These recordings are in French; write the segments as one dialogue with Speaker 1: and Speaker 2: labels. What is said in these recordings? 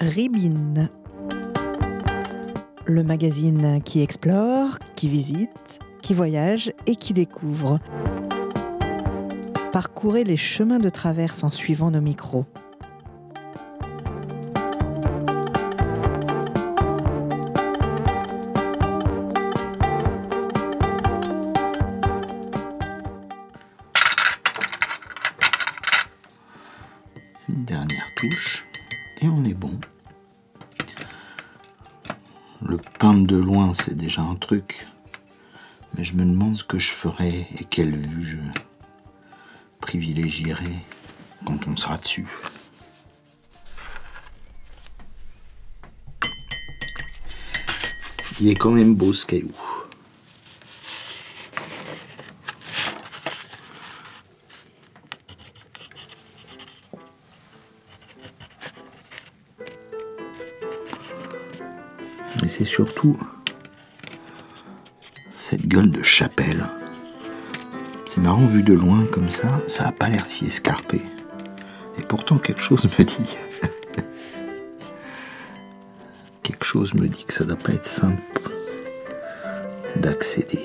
Speaker 1: Ribine, le magazine qui explore, qui visite, qui voyage et qui découvre. Parcourez les chemins de traverse en suivant nos micros.
Speaker 2: Une dernière touche et on est bon. Le peindre de loin, c'est déjà un truc, mais je me demande ce que je ferai et quelle vue je privilégierai quand on sera dessus. Il est quand même beau ce caillou. Et c'est surtout cette gueule de chapelle. C'est marrant vu de loin comme ça a pas l'air si escarpé. Et pourtant quelque chose me dit. Quelque chose me dit que ça doit pas être simple d'accéder.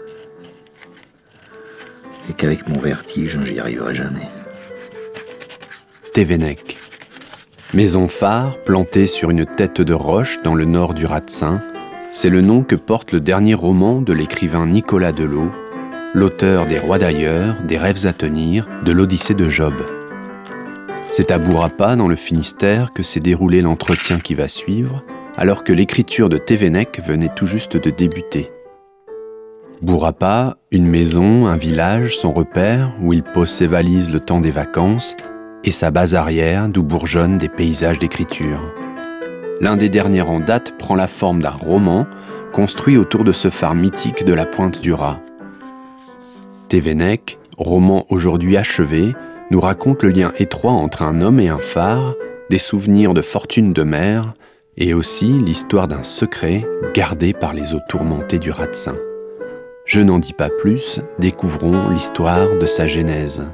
Speaker 2: Et qu'avec mon vertige, j'y arriverai jamais.
Speaker 3: Thévenec. Maison phare plantée sur une tête de roche dans le nord du Ratsin, c'est le nom que porte le dernier roman de l'écrivain Nicolas Delot, l'auteur des Rois d'ailleurs, des Rêves à tenir, de l'Odyssée de Job. C'est à Bourapa, dans le Finistère, que s'est déroulé l'entretien qui va suivre, alors que l'écriture de Thévenec venait tout juste de débuter. Bourapa, une maison, un village, son repère, où il pose ses valises le temps des vacances, et sa base arrière d'où bourgeonnent des paysages d'écriture. L'un des derniers en date prend la forme d'un roman construit autour de ce phare mythique de la Pointe du Raz. Thévenec, roman aujourd'hui achevé, nous raconte le lien étroit entre un homme et un phare, des souvenirs de fortune de mer, et aussi l'histoire d'un secret gardé par les eaux tourmentées du Ratsin. Je n'en dis pas plus, découvrons l'histoire de sa genèse.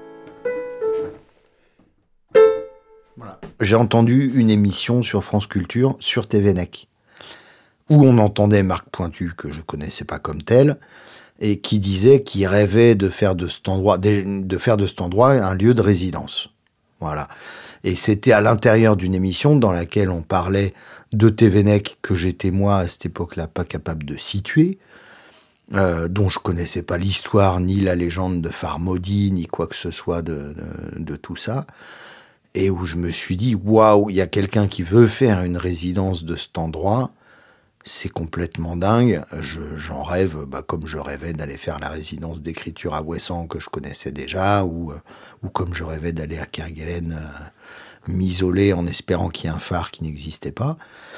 Speaker 2: J'ai entendu une émission sur France Culture sur Thévenec, où on entendait Marc Pointu, que je connaissais pas comme tel, et qui disait qu'il rêvait de faire de cet endroit un lieu de résidence. Voilà. Et c'était à l'intérieur d'une émission dans laquelle on parlait de Thévenec, que j'étais moi à cette époque-là pas capable de situer, dont je connaissais pas l'histoire, ni la légende de phare maudit, ni quoi que ce soit de tout ça. Et où je me suis dit, waouh, il y a quelqu'un qui veut faire une résidence de cet endroit, c'est complètement dingue. J'en rêve, comme je rêvais d'aller faire la résidence d'écriture à Ouessant que je connaissais déjà, ou comme je rêvais d'aller à Kerguelen m'isoler en espérant qu'il y ait un phare qui n'existait pas.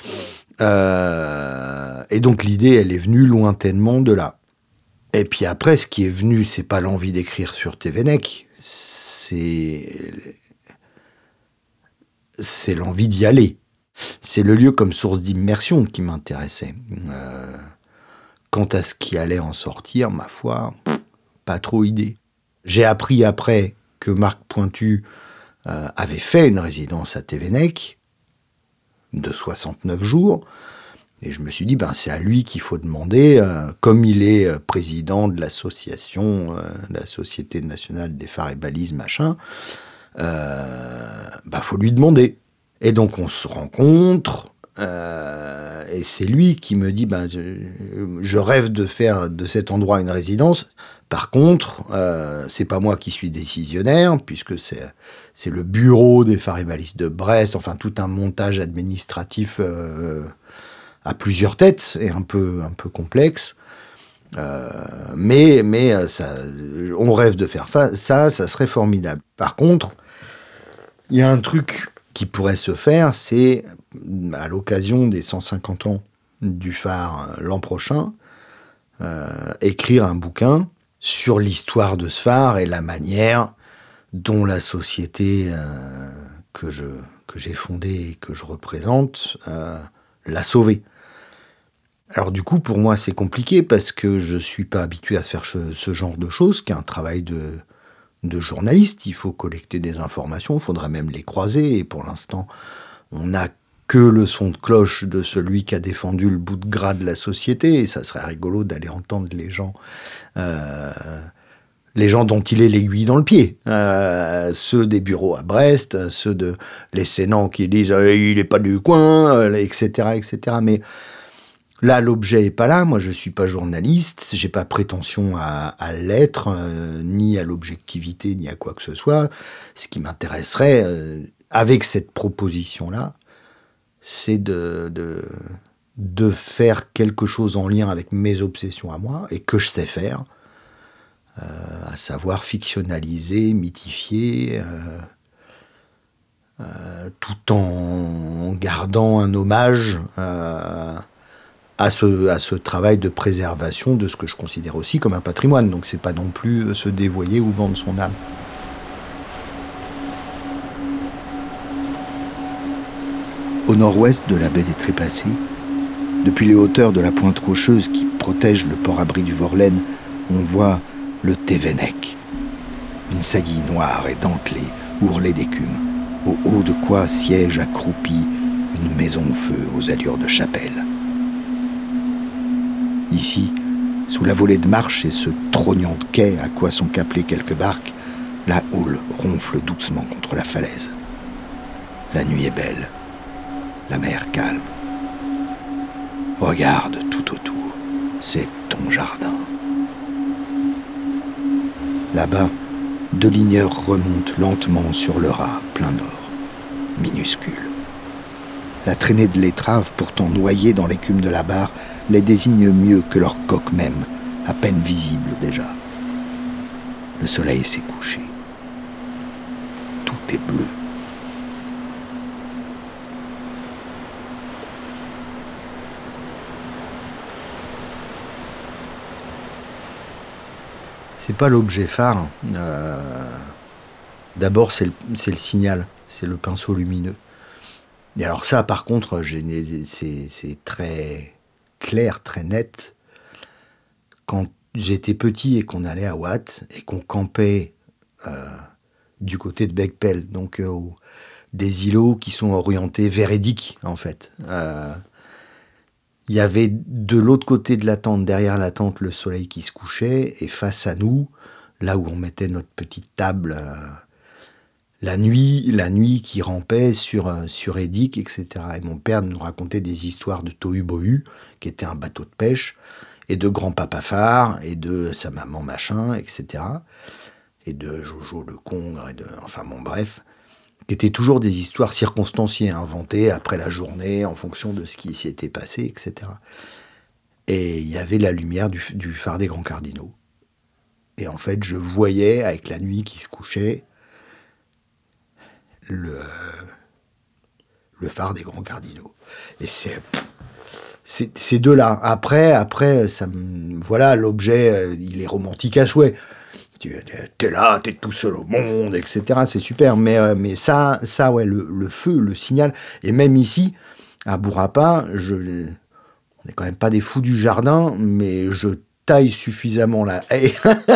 Speaker 2: Et donc l'idée, elle est venue lointainement de là. Et puis après, ce qui est venu, c'est pas l'envie d'écrire sur Thévenec, c'est l'envie d'y aller. C'est le lieu comme source d'immersion qui m'intéressait. Quant à ce qui allait en sortir, ma foi, pas trop idée. J'ai appris après que Marc Pointu avait fait une résidence à Thévenec de 69 jours. Et je me suis dit, c'est à lui qu'il faut demander, comme il est président de l'association, la Société nationale des phares et balises, machin, faut lui demander. Et donc on se rencontre, et c'est lui qui me dit, je rêve de faire de cet endroit une résidence. Par contre, c'est pas moi qui suis décisionnaire, puisque c'est le bureau des phares et balises de Brest, enfin tout un montage administratif à plusieurs têtes et un peu complexe. Mais ça, on rêve de faire ça serait formidable. Par contre, il y a un truc qui pourrait se faire, c'est à l'occasion des 150 ans du phare l'an prochain, écrire un bouquin sur l'histoire de ce phare et la manière dont la société que j'ai fondée et que je représente l'a sauvé. Alors du coup, pour moi, c'est compliqué parce que je suis pas habitué à faire ce genre de choses, qui est un travail de journaliste. Il faut collecter des informations, il faudrait même les croiser. Et pour l'instant, on n'a que le son de cloche de celui qui a défendu le bout de gras de la société. Et ça serait rigolo d'aller entendre les gens dont il est l'aiguille dans le pied. Ceux des bureaux à Brest, ceux de les Sénans qui disent « il n'est pas du coin », etc., etc. Mais là, l'objet n'est pas là. Moi, je ne suis pas journaliste. Je n'ai pas prétention à l'être, ni à l'objectivité, ni à quoi que ce soit. Ce qui m'intéresserait, avec cette proposition-là, c'est de faire quelque chose en lien avec mes obsessions à moi, et que je sais faire, à savoir fictionnaliser, mythifier, tout en gardant un hommage à ce travail de préservation de ce que je considère aussi comme un patrimoine. Donc c'est pas non plus se dévoyer ou vendre son âme.
Speaker 4: Au nord-ouest de la baie des Trépassés, depuis les hauteurs de la pointe rocheuse qui protège le port-abri du Vorlaine, on voit le Thévenec. Une saillie noire et dentelée, ourlée d'écume, au haut de quoi siège accroupie une maison au feu aux allures de chapelle. Ici, sous la volée de marche et ce trognon de quai à quoi sont câblées quelques barques, la houle ronfle doucement contre la falaise. La nuit est belle. La mer calme. Regarde tout autour, c'est ton jardin. Là-bas, 2 ligneurs remontent lentement sur le raz plein nord, minuscule. La traînée de l'étrave, pourtant noyée dans l'écume de la barre, les désigne mieux que leur coque même, à peine visible déjà. Le soleil s'est couché. Tout est bleu.
Speaker 2: C'est pas l'objet phare. D'abord, c'est le signal, c'est le pinceau lumineux. Et alors ça, par contre, c'est très clair, très net. Quand j'étais petit et qu'on allait à Watt et qu'on campait du côté de Beckpel, donc des îlots qui sont orientés vers Édic, en fait. Il y avait de l'autre côté de la tente, derrière la tente, le soleil qui se couchait, et face à nous, là où on mettait notre petite table, la nuit qui rampait sur Édic, etc. Et mon père nous racontait des histoires de Tohu-Bohu, qui était un bateau de pêche, et de grand-papa phare, et de sa maman machin, etc. Et de Jojo le Congre, enfin bon, bref, qui étaient toujours des histoires circonstanciées, inventées après la journée, en fonction de ce qui s'y était passé, etc. Et il y avait la lumière du phare des Grands Cardinaux. Et en fait, je voyais, avec la nuit qui se couchait, le phare des Grands Cardinaux. Et c'est ces deux-là. Après, voilà, l'objet, il est romantique à souhait. T'es là, t'es tout seul au monde, etc. C'est super. Mais ça, ouais, le feu, le signal. Et même ici, à Bourrapa, on n'est quand même pas des fous du jardin, mais je taille suffisamment la haie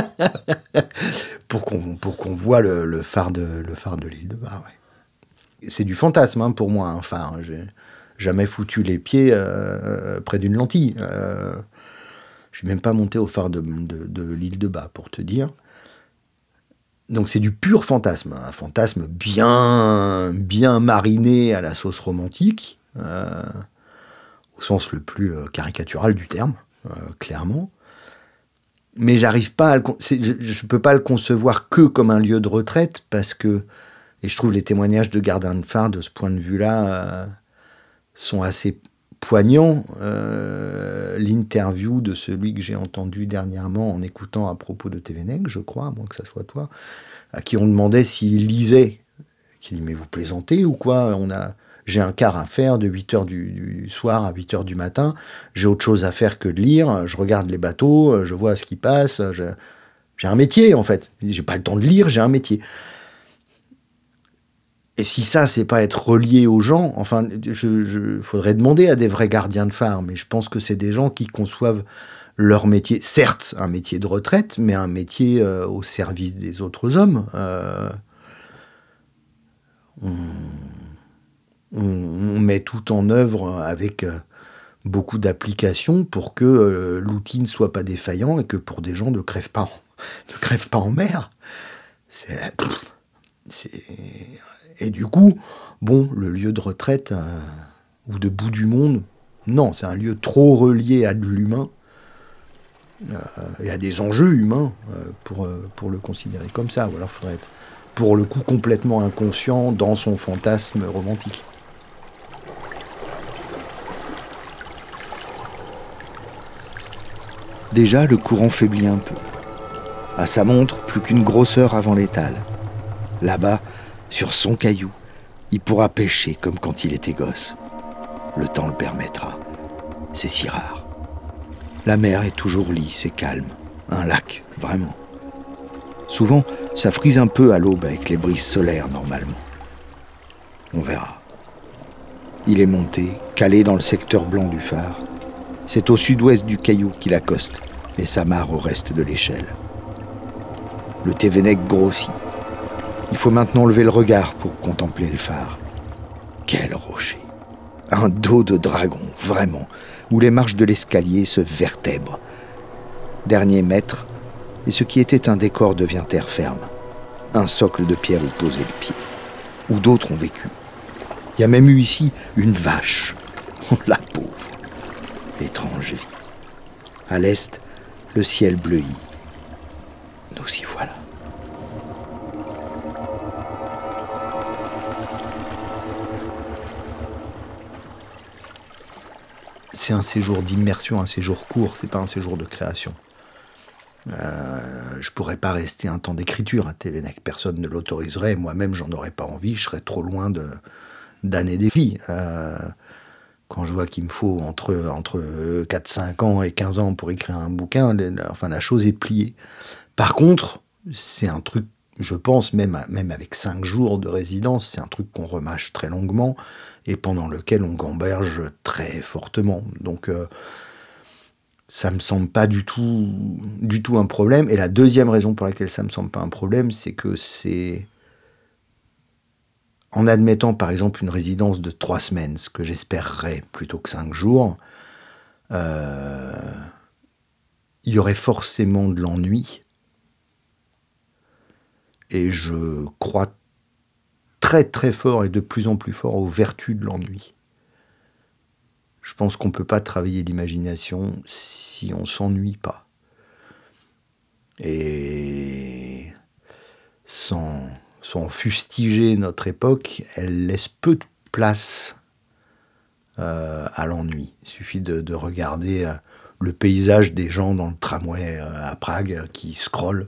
Speaker 2: pour qu'on voit le phare de l'île de Bar. Ouais. C'est du fantasme, hein, pour moi, un phare. J'ai jamais foutu les pieds près d'une lentille. Je suis même pas monté au phare de l'île de Bas, pour te dire. Donc c'est du pur fantasme, un fantasme bien mariné à la sauce romantique, au sens le plus caricatural du terme, clairement. Mais j'arrive pas je peux pas le concevoir que comme un lieu de retraite, parce que, et je trouve les témoignages de gardiens de phare de ce point de vue-là sont assez poignant. L'interview de celui que j'ai entendu dernièrement en écoutant à propos de Thévenec, je crois, à moins que ça soit toi, à qui on demandait s'il lisait, qui dit « mais vous plaisantez ou quoi ? J'ai un quart à faire de 8h du soir à 8h du matin, j'ai autre chose à faire que de lire, je regarde les bateaux, je vois ce qui passe, j'ai un métier en fait, j'ai pas le temps de lire, j'ai un métier ». Et si ça, c'est pas être relié aux gens, enfin, faudrait demander à des vrais gardiens de phare, mais je pense que c'est des gens qui conçoivent leur métier, certes un métier de retraite, mais un métier au service des autres hommes. on met tout en œuvre avec beaucoup d'applications pour que l'outil ne soit pas défaillant et que pour des gens ne crèvent pas en mer. Et du coup, bon, le lieu de retraite ou de bout du monde, non, c'est un lieu trop relié à de l'humain et à des enjeux humains pour le considérer comme ça. Ou alors il faudrait être, pour le coup, complètement inconscient dans son fantasme romantique.
Speaker 4: Déjà, le courant faiblit un peu. À sa montre, plus qu'une grosse heure avant l'étale. Là-bas, sur son caillou, il pourra pêcher comme quand il était gosse. Le temps le permettra. C'est si rare. La mer est toujours lisse et calme. Un lac, vraiment. Souvent, ça frise un peu à l'aube avec les brises solaires, normalement. On verra. Il est monté, calé dans le secteur blanc du phare. C'est au sud-ouest du caillou qu'il accoste et s'amarre au reste de l'échelle. Le Tévénec grossit. Il faut maintenant lever le regard pour contempler le phare. Quel rocher! Un dos de dragon, vraiment, où les marches de l'escalier se vertèbrent. Dernier mètre, et ce qui était un décor devient terre ferme. Un socle de pierre où poser le pied. Où d'autres ont vécu. Il y a même eu ici une vache. La pauvre. Étrange vie. À l'est, le ciel bleuit. Nous y voilà.
Speaker 2: C'est un séjour d'immersion, un séjour court, c'est pas un séjour de création. Je pourrais pas rester un temps d'écriture à Tévénec, personne ne l'autoriserait, moi-même j'en aurais pas envie, je serais trop loin d'années des filles. Quand je vois qu'il me faut entre 4-5 ans et 15 ans pour écrire un bouquin, la chose est pliée. Par contre, c'est un truc, je pense, même avec 5 jours de résidence, c'est un truc qu'on remâche très longuement et pendant lequel on gamberge très fortement. Donc, ça me semble pas du tout un problème. Et la deuxième raison pour laquelle ça me semble pas un problème, c'est que c'est... En admettant, par exemple, une résidence de 3 semaines, ce que j'espérerais plutôt que 5 jours, il y aurait forcément de l'ennui. Et je crois très très fort et de plus en plus fort aux vertus de l'ennui. Je pense qu'on ne peut pas travailler l'imagination si on ne s'ennuie pas. Et sans fustiger notre époque, elle laisse peu de place à l'ennui. Il suffit de regarder le paysage des gens dans le tramway à Prague qui scrollent.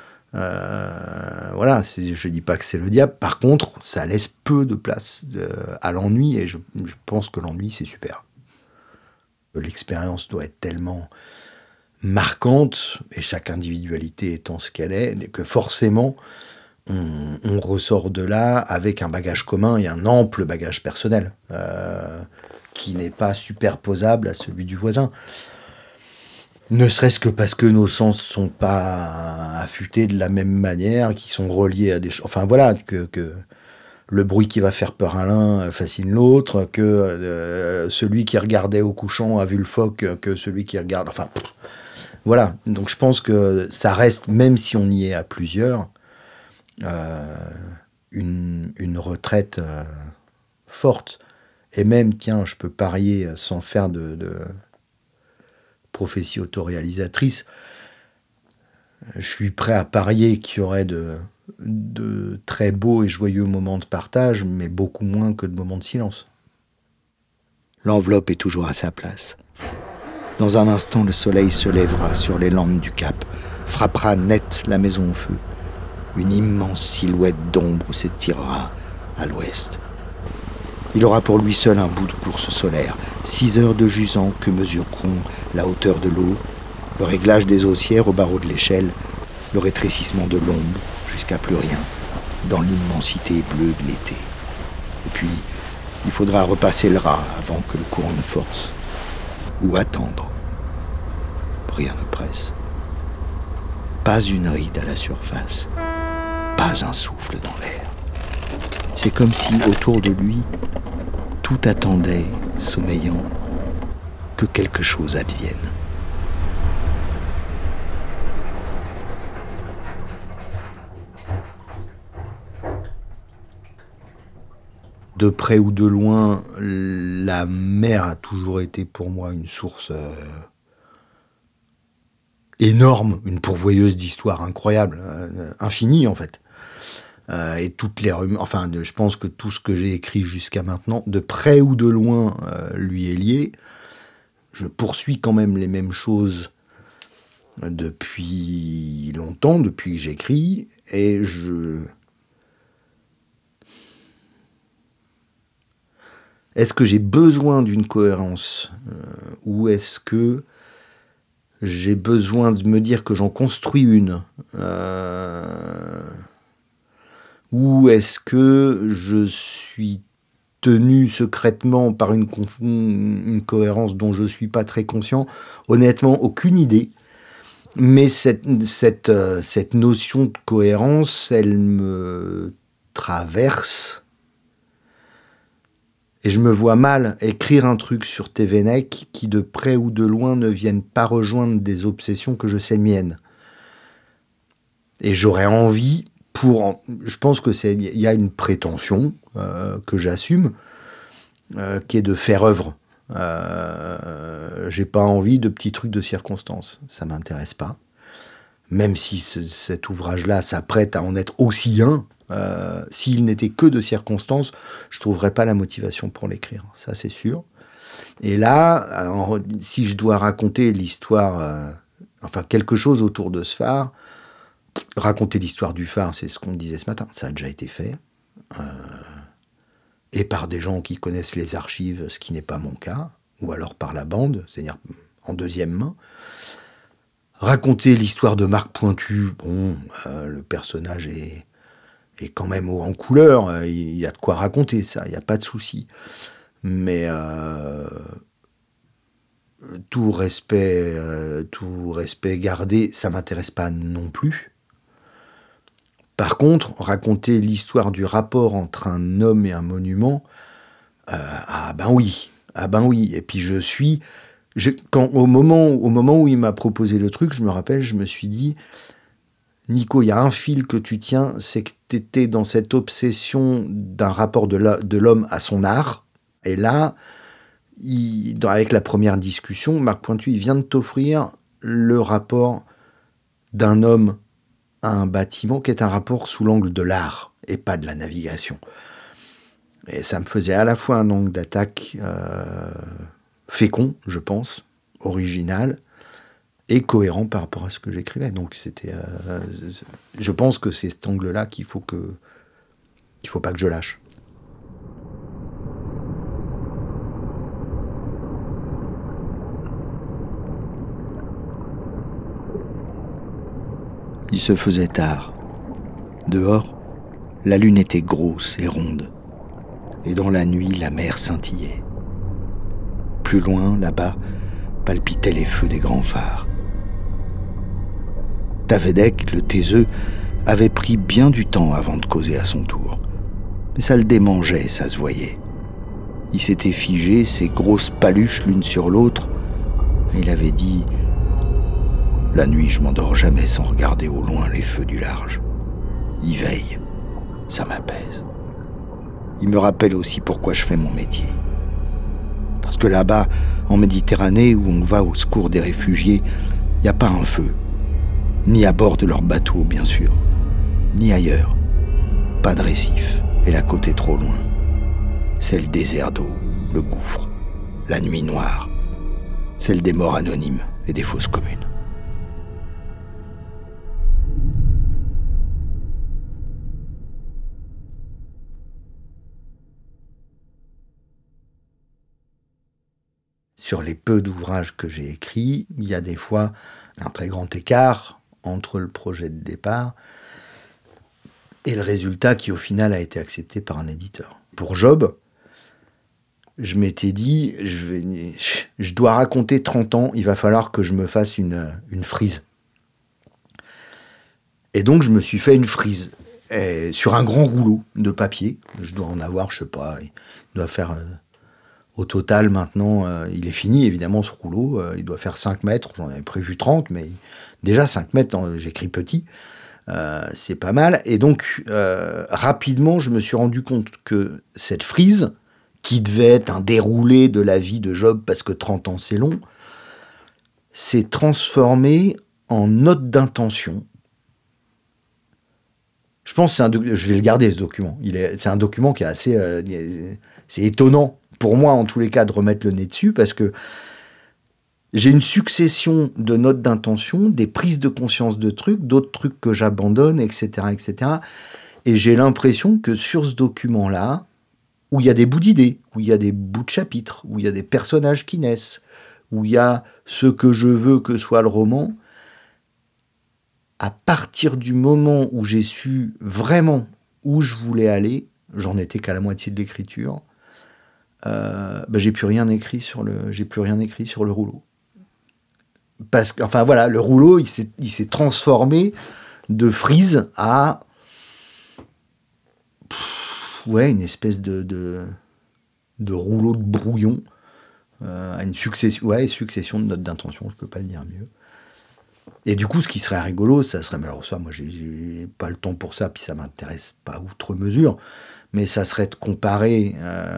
Speaker 2: Voilà, je dis pas que c'est le diable. Par contre, ça laisse peu de place à l'ennui et je pense que l'ennui, c'est super. L'expérience doit être tellement marquante, et chaque individualité étant ce qu'elle est, que forcément, on ressort de là avec un bagage commun et un ample bagage personnel qui n'est pas superposable à celui du voisin. Ne serait-ce que parce que nos sens sont pas affûtés de la même manière, qui sont reliés à des choses... Enfin voilà, que le bruit qui va faire peur à l'un fascine l'autre, que celui qui regardait au couchant a vu le phoque, que celui qui regarde... Enfin, voilà. Donc je pense que ça reste, même si on y est à plusieurs, une retraite forte. Et même, tiens, je peux parier sans faire de prophétie autoréalisatrice, je suis prêt à parier qu'il y aurait de très beaux et joyeux moments de partage, mais beaucoup moins que de moments de silence.
Speaker 4: L'enveloppe est toujours à sa place. Dans un instant, le soleil se lèvera sur les lampes du cap, frappera net la maison au feu. Une immense silhouette d'ombre s'étirera à l'ouest. Il aura pour lui seul un bout de course solaire, 6 heures de jusant que mesureront la hauteur de l'eau, le réglage des haussières au barreau de l'échelle, le rétrécissement de l'ombre jusqu'à plus rien, dans l'immensité bleue de l'été. Et puis, il faudra repasser le raz avant que le courant ne force. Ou attendre. Rien ne presse. Pas une ride à la surface. Pas un souffle dans l'air. C'est comme si autour de lui, tout attendait, sommeillant, que quelque chose advienne.
Speaker 2: De près ou de loin, la mer a toujours été pour moi une source énorme, une pourvoyeuse d'histoires incroyables, infinie en fait. Et toutes les rumeurs, enfin, je pense que tout ce que j'ai écrit jusqu'à maintenant, de près ou de loin, lui est lié. Je poursuis quand même les mêmes choses depuis longtemps, depuis que j'écris, et Est-ce que j'ai besoin d'une cohérence ou est-ce que j'ai besoin de me dire que j'en construis une ou est-ce que je suis tenu secrètement par une cohérence dont je ne suis pas très conscient? Honnêtement, aucune idée. Mais cette notion de cohérence, elle me traverse. Et je me vois mal écrire un truc sur Tévennec qui, de près ou de loin, ne vienne pas rejoindre des obsessions que je sais miennes. Et j'aurais envie, je pense que il y a une prétention que j'assume, qui est de faire œuvre. J'ai pas envie de petits trucs de circonstance. Ça m'intéresse pas. Même si cet ouvrage-là s'apprête à en être aussi un. S'il n'était que de circonstances, je ne trouverais pas la motivation pour l'écrire, ça c'est sûr. Et là, si je dois raconter l'histoire, quelque chose autour de ce phare, raconter l'histoire du phare, c'est ce qu'on disait ce matin, ça a déjà été fait, et par des gens qui connaissent les archives, ce qui n'est pas mon cas, ou alors par la bande, c'est-à-dire en deuxième main. Raconter l'histoire de Marc Pointu, le personnage est quand même haut en couleur, il y a de quoi raconter ça, il n'y a pas de souci. Mais tout respect gardé, ça ne m'intéresse pas non plus. Par contre, raconter l'histoire du rapport entre un homme et un monument, oui. Et puis au moment où il m'a proposé le truc, je me rappelle, je me suis dit... Nico, il y a un fil que tu tiens, c'est que tu étais dans cette obsession d'un rapport de l'homme à son art. Et là, avec la première discussion, Marc Pointu, il vient de t'offrir le rapport d'un homme à un bâtiment qui est un rapport sous l'angle de l'art et pas de la navigation. Et ça me faisait à la fois un angle d'attaque fécond, je pense, original, et cohérent par rapport à ce que j'écrivais. Donc je pense que c'est cet angle-là qu'il faut pas que je lâche.
Speaker 4: Il se faisait tard. Dehors, la lune était grosse et ronde, et dans la nuit, la mer scintillait. Plus loin, là-bas, palpitaient les feux des grands phares. Tévennec, le taiseux, avait pris bien du temps avant de causer à son tour. Mais ça le démangeait, ça se voyait. Il s'était figé, ses grosses paluches l'une sur l'autre, et il avait dit « La nuit, je m'endors jamais sans regarder au loin les feux du large. Y veille, ça m'apaise. Il me rappelle aussi pourquoi je fais mon métier. Parce que là-bas, en Méditerranée, où on va au secours des réfugiés, il n'y a pas un feu. Ni à bord de leur bateau, bien sûr, ni ailleurs. Pas de récif, et la côte est trop loin. C'est le désert d'eau, le gouffre, la nuit noire. Celle des morts anonymes et des fosses communes.
Speaker 2: Sur les peu d'ouvrages que j'ai écrits, il y a des fois un très grand écart entre le projet de départ et le résultat qui, au final, a été accepté par un éditeur. Pour Job, je m'étais dit, je dois raconter 30 ans, il va falloir que je me fasse une frise. Et donc, je me suis fait une frise. Et sur un grand rouleau de papier. Je dois en avoir, je sais pas, il doit faire... au total, maintenant, il est fini, évidemment, ce rouleau. Il doit faire 5 mètres. J'en avais prévu 30, mais déjà 5 mètres, j'écris petit. C'est pas mal. Et donc, rapidement, je me suis rendu compte que cette frise, qui devait être un déroulé de la vie de Job, parce que 30 ans, c'est long, s'est transformée en note d'intention. Je pense que je vais le garder, ce document. C'est un document qui est assez... c'est étonnant, pour moi, en tous les cas, de remettre le nez dessus, parce que j'ai une succession de notes d'intention, des prises de conscience de trucs, d'autres trucs que j'abandonne, etc., etc. Et j'ai l'impression que sur ce document-là, où il y a des bouts d'idées, où il y a des bouts de chapitres, où il y a des personnages qui naissent, où il y a ce que je veux que soit le roman, à partir du moment où j'ai su vraiment où je voulais aller, j'en étais qu'à la moitié de l'écriture, j'ai plus rien écrit sur le rouleau. Parce que, enfin voilà, le rouleau, il s'est transformé de frise à une espèce de rouleau de brouillon, à une succession de notes d'intention, je peux pas le dire mieux. Et du coup, ce qui serait rigolo, ça serait, mais alors ça, moi, j'ai pas le temps pour ça, puis ça m'intéresse pas outre mesure, mais ça serait de comparer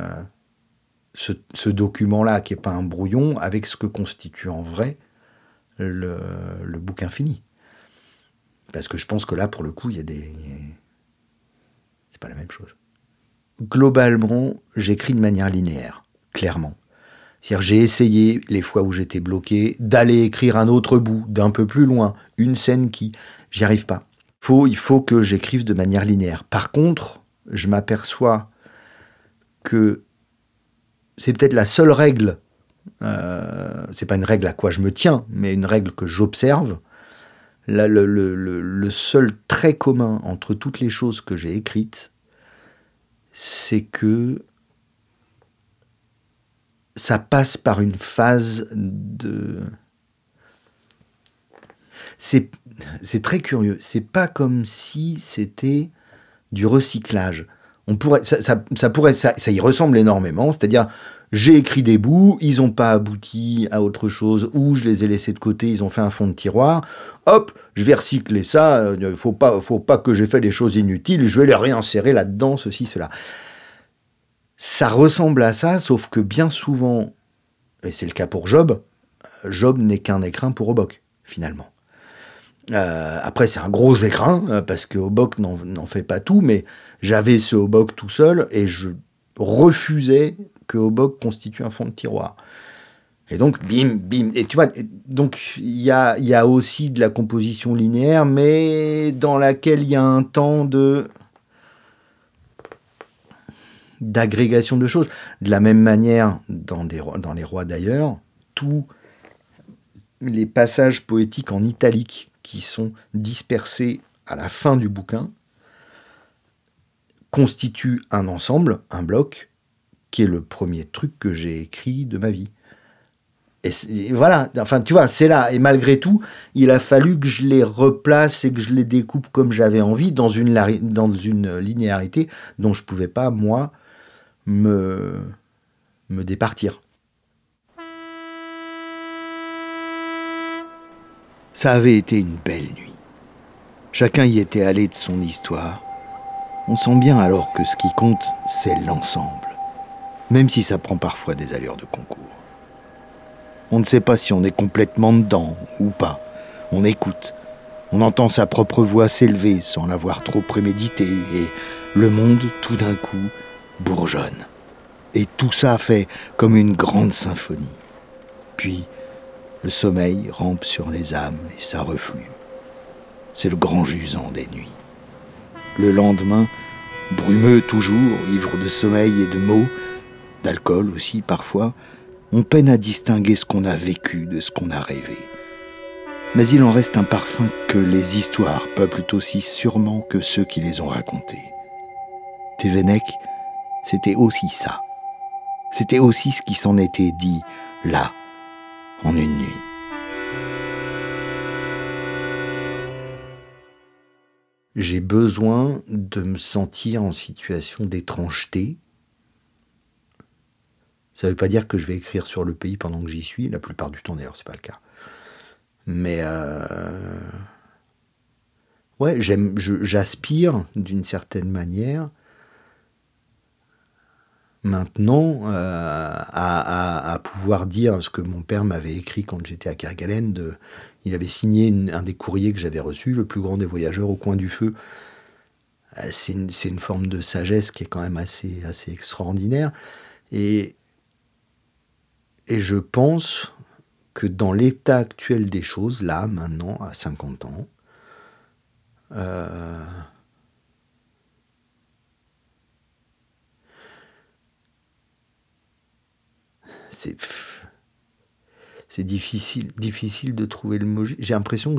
Speaker 2: ce document-là, qui est pas un brouillon, avec ce que constitue en vrai le bouquin fini. Parce que je pense que là, pour le coup, c'est pas la même chose. Globalement, j'écris de manière linéaire, clairement. C'est-à-dire, j'ai essayé, les fois où j'étais bloqué, d'aller écrire un autre bout, d'un peu plus loin, une scène qui... J'y arrive pas. Il faut que j'écrive de manière linéaire. Par contre, je m'aperçois que c'est peut-être la seule règle, c'est pas une règle à quoi je me tiens, mais une règle que j'observe. Là, le seul trait commun entre toutes les choses que j'ai écrites, c'est que ça passe par une phase de... C'est très curieux. C'est pas comme si c'était du recyclage. Ça y ressemble énormément. C'est-à-dire, j'ai écrit des bouts, ils n'ont pas abouti à autre chose, ou je les ai laissés de côté, ils ont fait un fond de tiroir. Hop, je vais recycler ça. Faut pas que j'ai fait des choses inutiles. Je vais les réinsérer là-dedans, ceci, cela. Ça ressemble à ça, sauf que bien souvent, et c'est le cas pour Job n'est qu'un écrin pour Obock, finalement. Après, c'est un gros écrin, parce que Obock n'en fait pas tout, mais j'avais ce Obock tout seul, et je refusais que Obock constitue un fond de tiroir. Et donc, bim, bim. Et tu vois, donc il y a aussi de la composition linéaire, mais dans laquelle il y a un temps d'agrégation de choses. De la même manière, dans Les Rois d'ailleurs, tous les passages poétiques en italique qui sont dispersés à la fin du bouquin constituent un ensemble, un bloc, qui est le premier truc que j'ai écrit de ma vie. Et voilà, enfin tu vois, c'est là. Et malgré tout, il a fallu que je les replace et que je les découpe comme j'avais envie dans une linéarité dont je ne pouvais pas, moi, me départir.
Speaker 4: Ça avait été une belle nuit. Chacun y était allé de son histoire. On sent bien alors que ce qui compte, c'est l'ensemble. Même si ça prend parfois des allures de concours. On ne sait pas si on est complètement dedans ou pas. On écoute. On entend sa propre voix s'élever sans l'avoir trop prémédité. Et le monde, tout d'un coup, bourgeonne. Et tout ça fait comme une grande symphonie. Puis, le sommeil rampe sur les âmes et ça reflue. C'est le grand jusant des nuits. Le lendemain, brumeux toujours, ivre de sommeil et de mots, d'alcool aussi parfois, on peine à distinguer ce qu'on a vécu de ce qu'on a rêvé. Mais il en reste un parfum que les histoires peuplent aussi sûrement que ceux qui les ont racontées. Thévenec, c'était aussi ça. C'était aussi ce qui s'en était dit, là, en une nuit.
Speaker 2: j'ai besoin de me sentir en situation d'étrangeté. Ça ne veut pas dire que je vais écrire sur le pays pendant que j'y suis. La plupart du temps, d'ailleurs, c'est pas le cas. Mais ouais, j'aspire d'une certaine manière maintenant à pouvoir dire ce que mon père m'avait écrit quand j'étais à Kerguelen. Il avait signé un des courriers que j'avais reçu, le plus grand des voyageurs au coin du feu. C'est une forme de sagesse qui est quand même assez extraordinaire. Et je pense que dans l'état actuel des choses, là, maintenant, à 50 ans, c'est difficile de trouver le mot. J'ai l'impression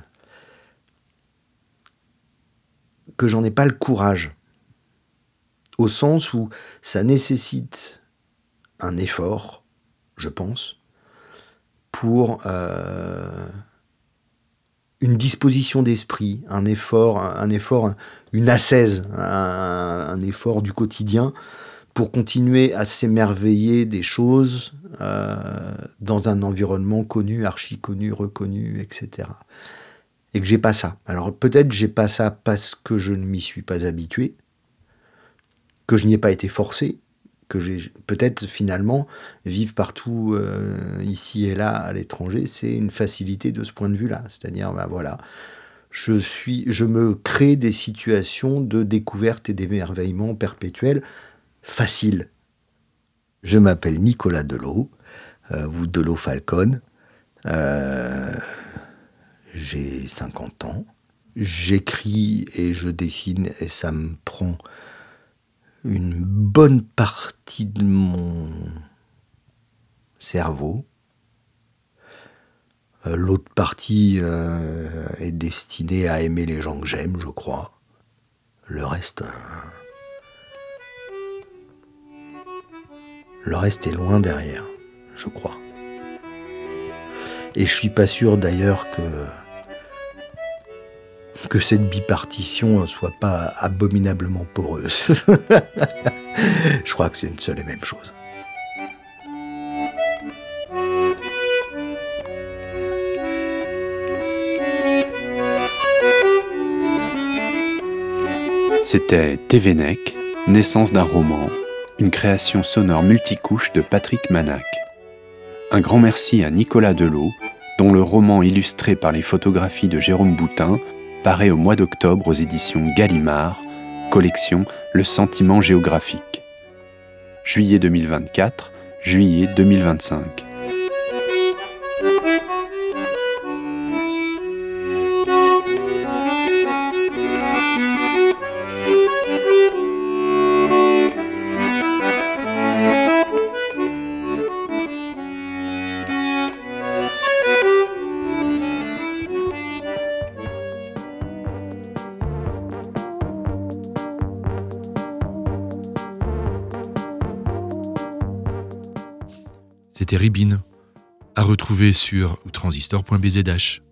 Speaker 2: que j'en ai pas le courage, au sens où ça nécessite un effort, je pense, pour une disposition d'esprit, un effort, une ascèse, un effort du quotidien pour continuer à s'émerveiller des choses dans un environnement connu, archi-connu, reconnu, etc. Et que j'ai pas ça. Alors peut-être j'ai pas ça parce que je ne m'y suis pas habitué, que je n'y ai pas été forcé, que j'ai peut-être finalement vivre partout ici et là à l'étranger, c'est une facilité de ce point de vue-là. C'est-à-dire, voilà, je me crée des situations de découverte et d'émerveillement perpétuel faciles. Je m'appelle Nicolas Delot, ou Delot Falcon. J'ai 50 ans. J'écris et je dessine et ça me prend une bonne partie de mon cerveau. L'autre partie est destinée à aimer les gens que j'aime, je crois. Le reste est loin derrière, je crois. Et je suis pas sûr d'ailleurs que cette bipartition soit pas abominablement poreuse. Je crois que c'est une seule et même chose.
Speaker 3: C'était Thévenec, naissance d'un roman, une création sonore multicouche de Patrick Manac. Un grand merci à Nicolas Delot, dont le roman illustré par les photographies de Jérôme Boutin paraît au mois d'octobre aux éditions Gallimard, collection Le Sentiment Géographique. Juillet 2024, juillet 2025.
Speaker 5: C'était Ribine, à retrouver sur transistor.bzh.